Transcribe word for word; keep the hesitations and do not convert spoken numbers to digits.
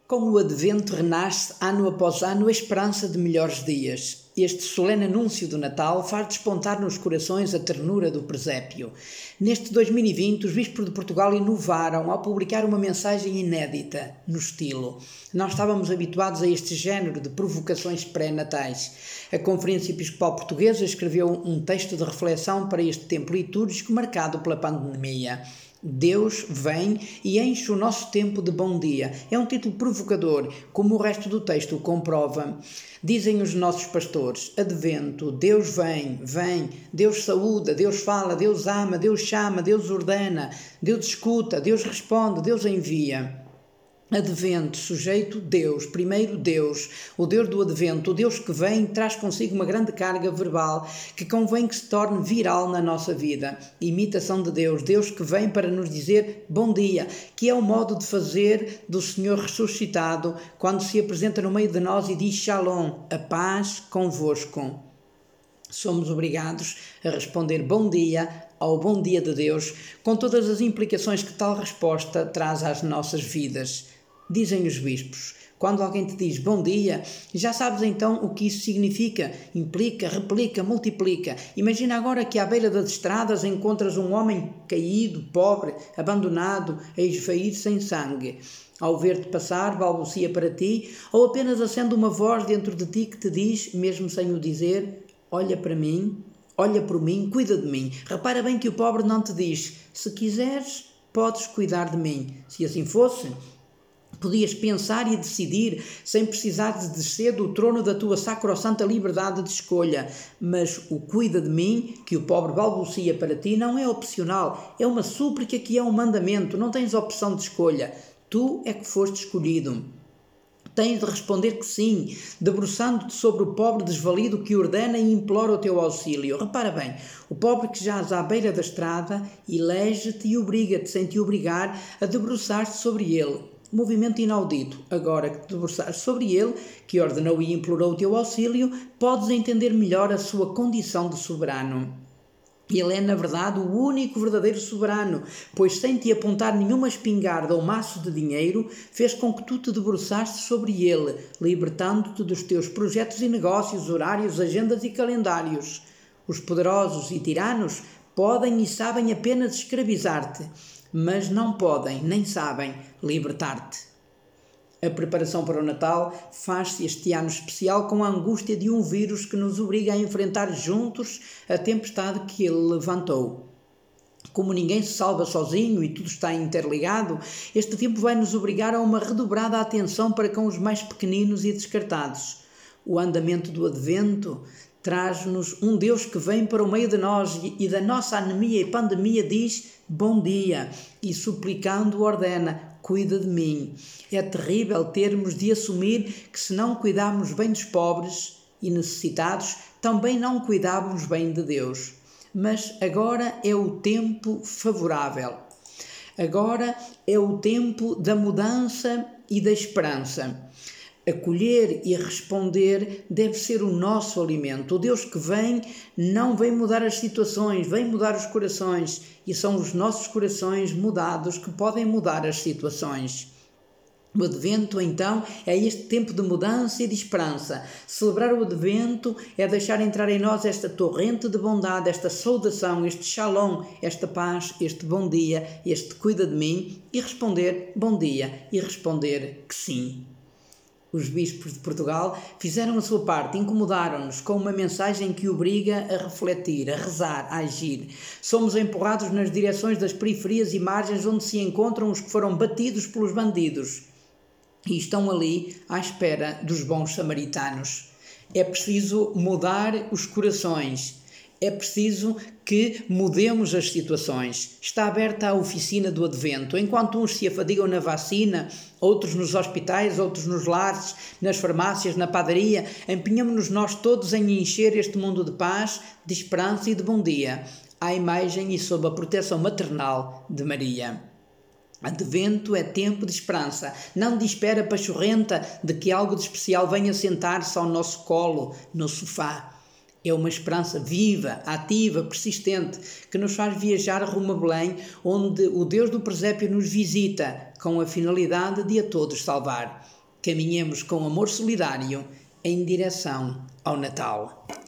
Com o Advento renasce, ano após ano, a esperança de melhores dias. Este solene anúncio do Natal faz despontar nos corações a ternura do presépio. Neste dois mil e vinte, os bispos de Portugal inovaram ao publicar uma mensagem inédita, no estilo. Não estávamos habituados a este género de provocações pré-natais. A Conferência Episcopal Portuguesa escreveu um texto de reflexão para este tempo litúrgico marcado pela pandemia. Deus vem e enche o nosso tempo de bom dia. É um título provocador, como o resto do texto o comprova. Dizem os nossos pastores: Advento, Deus vem, vem, Deus saúda, Deus fala, Deus ama, Deus chama, Deus ordena, Deus escuta, Deus responde, Deus envia. Advento, sujeito Deus, primeiro Deus, o Deus do Advento, o Deus que vem, traz consigo uma grande carga verbal que convém que se torne viral na nossa vida. Imitação de Deus, Deus que vem para nos dizer bom dia, que é o modo de fazer do Senhor ressuscitado quando se apresenta no meio de nós e diz Shalom, a paz convosco. Somos obrigados a responder bom dia ao bom dia de Deus, com todas as implicações que tal resposta traz às nossas vidas. Dizem os bispos, quando alguém te diz bom dia, já sabes então o que isso significa, implica, replica, multiplica. Imagina agora que à beira das estradas encontras um homem caído, pobre, abandonado, a esvair sem sangue. Ao ver-te passar, balbucia para ti, ou apenas acende uma voz dentro de ti que te diz, mesmo sem o dizer, olha para mim, olha por mim, cuida de mim. Repara bem que o pobre não te diz, se quiseres, podes cuidar de mim. Se assim fosse, podias pensar e decidir sem precisar de descer do trono da tua sacrossanta liberdade de escolha. Mas o cuida de mim, que o pobre balbucia para ti, não é opcional. É uma súplica que é um mandamento. Não tens opção de escolha. Tu é que foste escolhido. Tens de responder que sim, debruçando-te sobre o pobre desvalido que ordena e implora o teu auxílio. Repara bem, o pobre que jaz à beira da estrada elege-te e obriga-te, sem te obrigar, a debruçar-te sobre ele. Movimento inaudito. Agora que te debruçares sobre ele, que ordenou e implorou o teu auxílio, podes entender melhor a sua condição de soberano. Ele é, na verdade, o único verdadeiro soberano, pois sem te apontar nenhuma espingarda ou maço de dinheiro, fez com que tu te debruçaste sobre ele, libertando-te dos teus projetos e negócios, horários, agendas e calendários. Os poderosos e tiranos podem e sabem apenas escravizar-te, mas não podem, nem sabem, libertar-te. A preparação para o Natal faz-se este ano especial com a angústia de um vírus que nos obriga a enfrentar juntos a tempestade que ele levantou. Como ninguém se salva sozinho e tudo está interligado, este tempo vai nos obrigar a uma redobrada atenção para com os mais pequeninos e descartados. O andamento do Advento traz-nos um Deus que vem para o meio de nós e da nossa anemia e pandemia diz bom dia e suplicando ordena, cuida de mim. É terrível termos de assumir que se não cuidarmos bem dos pobres e necessitados, também não cuidávamos bem de Deus. Mas agora é o tempo favorável. Agora é o tempo da mudança e da esperança. Acolher e responder deve ser o nosso alimento. O Deus que vem não vem mudar as situações, vem mudar os corações. E são os nossos corações mudados que podem mudar as situações. O Advento, então, é este tempo de mudança e de esperança. Celebrar o Advento é deixar entrar em nós esta torrente de bondade, esta saudação, este shalom, esta paz, este bom dia, este cuida de mim e responder bom dia e responder que sim. Os bispos de Portugal fizeram a sua parte, incomodaram-nos com uma mensagem que obriga a refletir, a rezar, a agir. Somos empurrados nas direções das periferias e margens onde se encontram os que foram batidos pelos bandidos e estão ali à espera dos bons samaritanos. É preciso mudar os corações. É preciso que mudemos as situações. Está aberta a oficina do Advento. Enquanto uns se afadigam na vacina, outros nos hospitais, outros nos lares, nas farmácias, na padaria, empenhamos-nos nós todos em encher este mundo de paz, de esperança e de bom dia, à imagem e sob a proteção maternal de Maria. Advento é tempo de esperança, não de espera pachorrenta de que algo de especial venha sentar-se ao nosso colo, no sofá. É uma esperança viva, ativa, persistente, que nos faz viajar rumo a Belém, onde o Deus do presépio nos visita, com a finalidade de a todos salvar. Caminhemos com amor solidário em direção ao Natal.